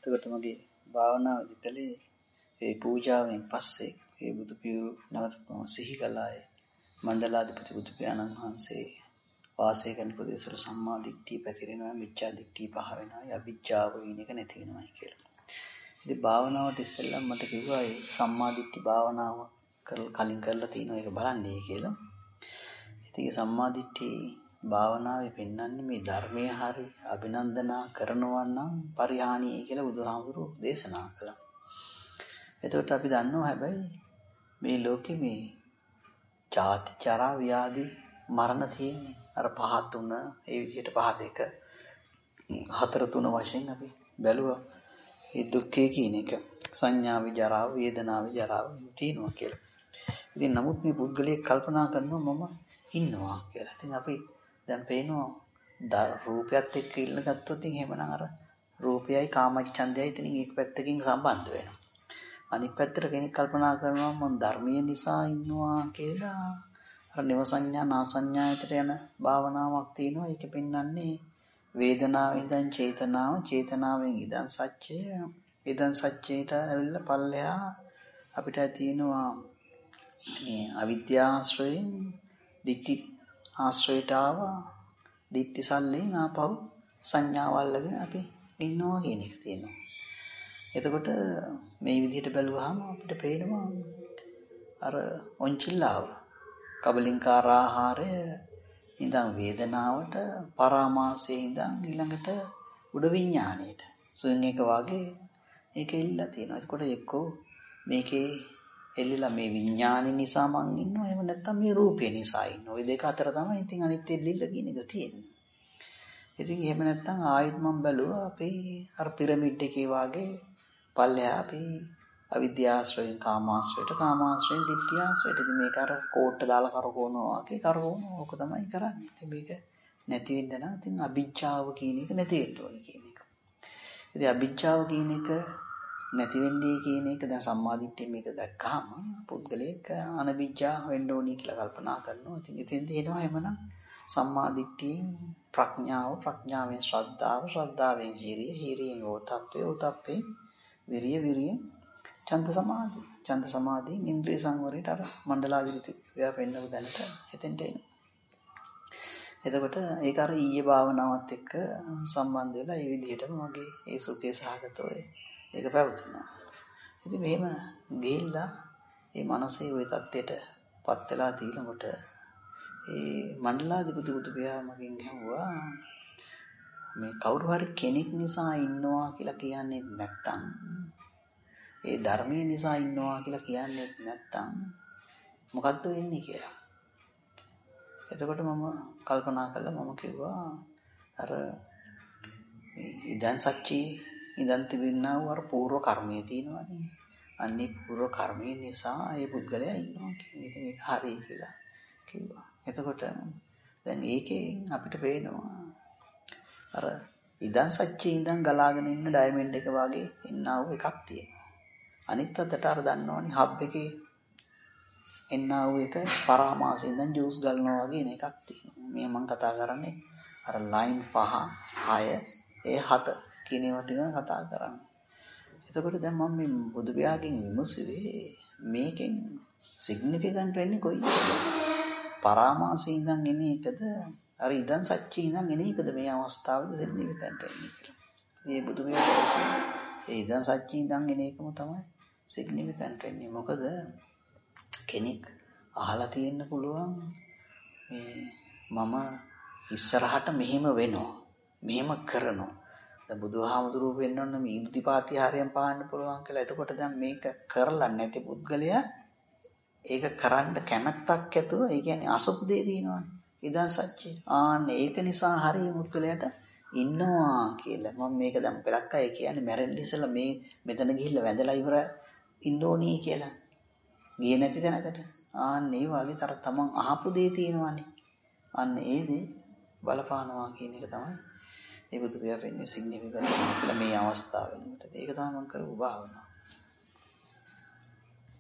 එතකොට මගේ භාවනාවේදී කලේ ඒ පූජාවෙන් පස්සේ ඒ බුදු පියු නැවත සිහි කළාය. මණ්ඩලාධිපති බුදු පියාණන් වහන්සේ වාසය කරන ප්‍රදේශවල සම්මා දිට්ඨිය පැතිරෙනවා, මිච්ඡා දිට්ඨිය පහ වෙනවා, අවිජ්ජාව කියන එක නැති වෙනවායි කියලා. ඉතින් භාවනාවට ඉස්සෙල්ලා මට කිව්වා ඒ සම්මා දිට්ඨි භාවනාව කලින් කරලා තියෙනවා ඒක බලන්නේ කියලා. ඉතින් ඒ සම්මා දිට්ඨි භාවනාවේ පෙන්වන්නේ මේ ධර්මයේ හරි අභිනන්දනා කරනවා නම් පරිහානිය කියලා බුදුහාමුදුරුවෝ දේශනා කළා. එතකොට අපි දන්නවා හැබැයි මේ ලෝකෙ මේ ජාති ජරා ව්‍යාධි මරණ තියෙන්නේ. අර පහ තුන ඒ විදිහට පහ දෙක හතර තුන වශයෙන් අපි බැලුවා. මේ දුක්ඛය කියන එක සංඥාවි ජරාව වේදනාවි ජරාව තියෙනවා කියලා. ඉතින් නමුත් මේ පුද්ගලයෙක් කල්පනා කරනවා මම ඉන්නවා කියලා. ඉතින් අපි දැන් පේනවා රූපයත් එක්ක ඉල්ල ගත්තොත් එහෙමනම් අර රූපයයි කාමච්ඡන්දයයි ඉතින් එක පැත්තකින් සම්බන්ධ වෙනවා. අනිත් පැත්තට කෙනෙක් කල්පනා කරනවා මම ධර්මීය නිසා ඉන්නවා කියලා. අර නිව සංඥා නාසඤ්ඤායතට යන භාවනාවක් තියෙනවා. ඒක පෙන්වන්නේ වේදනාවෙන් ඉඳන් චේතනාව, චේතනාවෙන් ඉඳන් සත්‍යය, ඉඳන් සත්‍යයට ඇවිල්ලා පල්ලෙහා අපිට තියෙනවා මේ අවිද්‍යාශ්‍රයෙන් දිට්ඨි ආශ්‍රයට ආවා. දිට්ඨි සල්ලෙන් ආපහු සංඥාවල්ලගෙන අපි ඉන්නවා කියන එක තියෙනවා. එතකොට මේ විදිහට බැලුවාම අපිට පේනවා අර ඔන්චිල්ලාව කබලින්කාර ආහාරය ඉඳන් වේදනාවට පරාමාසයේ ඉඳන් ඊළඟට උඩ විඥාණයට සුවින් එක වාගේ ඒක එල්ලලා තියෙනවා. එතකොට එක්කෝ මේකේ එල්ලලා මේ විඥානි නිසා මං ඉන්නවා එහෙම නැත්නම් මේ රූපය නිසා ඉන්නවා. ওই දෙක අතර තමයි ඉතින් අනිත් එල්ලිල්ල කියන එක තියෙන්නේ. ඉතින් එහෙම නැත්නම් ආයෙත් මම බැලුවා අපේ අර පිරමිඩ් එකේ වාගේ පල්ලෙහා අපි අවිද්‍යාශ්‍රයෙන් කාමාශ්‍රයට, කාමාශ්‍රයෙන් දිට්ඨිආශ්‍රයට. ඉතින් මේක අර කෝට්ට දාලා කරකවනවා වගේ කරකවනවා. ඕක තමයි කරන්නේ. ඉතින් මේක නැති වෙන්න නම් ඉතින් අවිජ්ජාව කියන එක නැති වෙන්න ඕනේ කියන එක. ඉතින් අවිජ්ජාව කියන එක නැති වෙන්නේ කියන එක දැන් සම්මාදිට්ඨිය මේක දැක්කහම පුද්ගලයෙක් අනවිජ්ජා වෙන්න ඕනේ කියලා කල්පනා කරනවා. ඉතින් එතෙන්දී එනවා එමනම් සම්මාදිට්ඨියෙන් ප්‍රඥාව, ප්‍රඥාවෙන් ශ්‍රද්ධාව, ශ්‍රද්ධාවෙන් හීරිය, හීරියෙන් ඕතප්පේ, ඕතප්පේ විරිය, විරියෙන් ඡන්ද සමාධි, ඡන්ද සමාධියෙන් ඉන්ද්‍රිය සංවරයට අර මණ්ඩලාධිපති ව්‍යා පෙන්නපු දැනට එතෙන්ට එනවා. එතකොට ඒක අර ඊයේ භාවනාවත් එක්ක සම්බන්ධ වෙලා ඒ විදිහටම මගේ ඒ සුඛේ සහගතව ඒක පැවතුණා. ඉතින් මෙහෙම ගිහිල්ලා ඒ මනසේ ওই தත්ත්වයටපත් වෙලා තියෙනකොට ඒ මණ්ඩලාධිපති බුදුපියා මගෙන් ඇහුවා මේ කවුරු හරි කෙනෙක් නිසා ඉන්නවා කියලා කියන්නේ නැත්තම් ඒ ධර්මයේ නිසා ඉන්නවා කියලා කියන්නේ නැත්තම් මොකද්ද වෙන්නේ කියලා. එතකොට මම කල්පනා කළා මම කිව්වා අර ඉදන් සච්චි ඉදන් තිබෙනා වූ අර පූර්ව කර්මයේ තියෙනවානේ. අන්නේ පූර්ව කර්මයේ නිසා ඒ පුද්ගලයා ඉන්නවා කියන එක ඒක හරියි කියලා කිව්වා. එතකොට දැන් ඒකෙන් අපිට පේනවා අර ඉදන් සච්චේ ඉඳන් ගලාගෙන ඉන්න ඩයමන්ඩ් එක වගේ එන්නා වූ එකක් තියෙනවා. අනිත් අතට අර දන්නවනේ හබ් එකේ එන්නා වූ එක පරාමාසයෙන් ඉඳන් ජූස් ගලනවා වගේ එකක් තියෙනවා. මේ මම කතා කරන්නේ අර ලයින් 5, 6, ඒ 7 කියන ඒවා තියෙනවා කතා කරන්නේ. එතකොට දැන් මම මේ බුදු පියාගෙන් විමසුවේ මේකෙන් සිග්නිෆිකන්ට් වෙන්නේ කොයි පරාමාසයෙන් ඉඳන් එන එකද අර ඉදන් සච්චේ ඉඳන් එන එකද මේ අවස්ථාවේදී සිග්නිෆිකන්ට් වෙන්නේ කියලා. මේ බුදු පියාගේ ඒ ඉදන් සච්චේ ඉඳන් එන එකම තමයි සිග්නිෆිකන්ට් වෙන්නේ. මොකද කෙනෙක් අහලා තියෙන්න පුළුවන් මේ මම ඉස්සරහට මෙහෙම වෙනවා මෙහෙම කරනවා. දැන් බුදුහාමුදුරුවෝ වෙන්නොන්න මේ ඉර්ධිපාති හරියම් පාන්න පුළුවන් කියලා. එතකොට දැන් මේක කරලා නැති පුද්ගලයා ඒක කරන්න කැමැත්තක් ඇතුව ඒ කියන්නේ අසපු දෙය දිනවනේ. ඉදන් සච්චේ. ඒක නිසා හරිය මුත්කලයට ඉන්නවා කියලා. මම මේක දැන් පෙරක් අය කියන්නේ මැරෙන්න ඉස්සෙල්ලා මේ මෙතන ගිහිල්ලා වැඳලා ඉවර ඉන්න ඕනේ කියලා. ගියේ නැති තැනකට. ඒ වගේ තර තමන් අහපු දේ තියෙනවානේ. ඒ දේ බලපානවා කියන එක තමයි ඒ බුදු පියා පෙන්නේ සිග්නිෆිකන්ට් කියලා මේ අවස්ථාව වෙනකොට. ඒක තමයි මම කරපු භාවනාව.